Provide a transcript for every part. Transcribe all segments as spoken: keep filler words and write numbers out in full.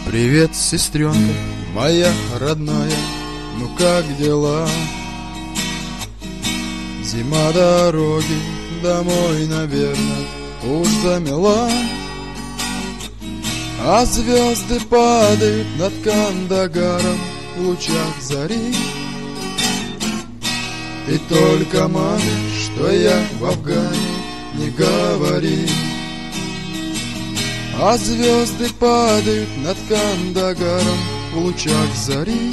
Привет, сестренка моя родная, ну как дела? Зима, дороги домой, наверное, уж замела, а звезды падают над Кандагаром в лучах зари. Ты только маме, что я в Афгане, не говори. А звезды падают над Кандагаром в лучах зари.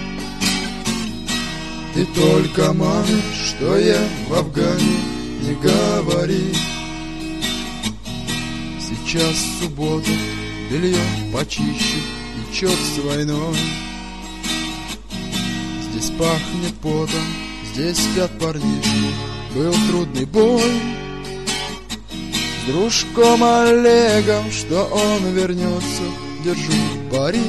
Ты только маме, что я в Афгане, не говори. Сейчас суббота, белье почище и черт с войной. Здесь пахнет потом, здесь спят парнишки, был трудный бой. С дружком Олегом, что он вернется, держу пари.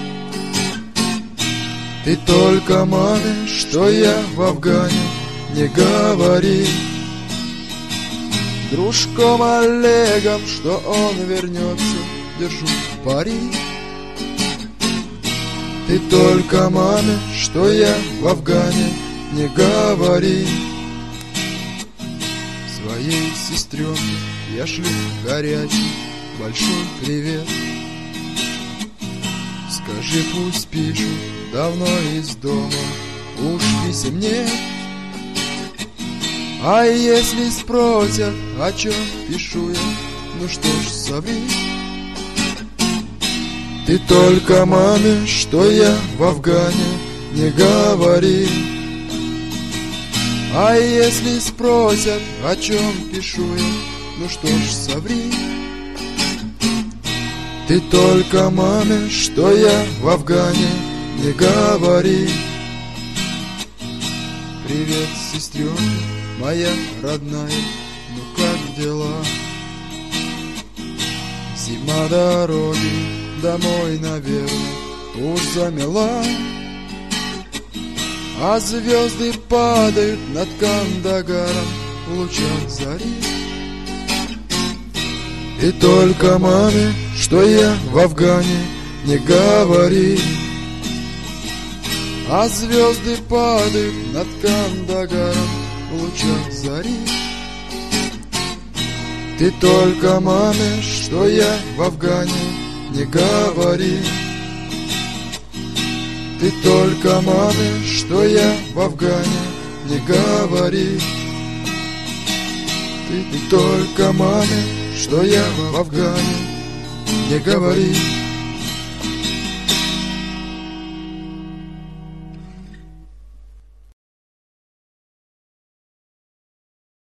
Ты только маме, что я в Афгане, не говори. Дружком Олегом, что он вернется, держу пари. Ты только маме, что я в Афгане, не говори. Своей сестренке я шлю горячий большой привет. Скажи, пусть пишут давно из дома, уж писем нет. А если спросят, о чем пишу я, ну что ж, соври. Ты только маме, что я в Афгане, не говори. А если спросят, о чем пишу я, ну что ж, соври. Ты только маме, что я в Афгане, не говори. Привет, сестренка моя родная, ну как дела? Зима, дороги домой, наверное, уж замела, а звезды падают над Кандагаром в лучах зари. И только маме, что я в Афгане, не говори. А звезды падают над Кандагаром в лучах зари. Ты только маме, что я в Афгане, не говори. Ты только маме, что я в Афгане, не говори. Ты, ты только маме, что я в Афгане, не говори.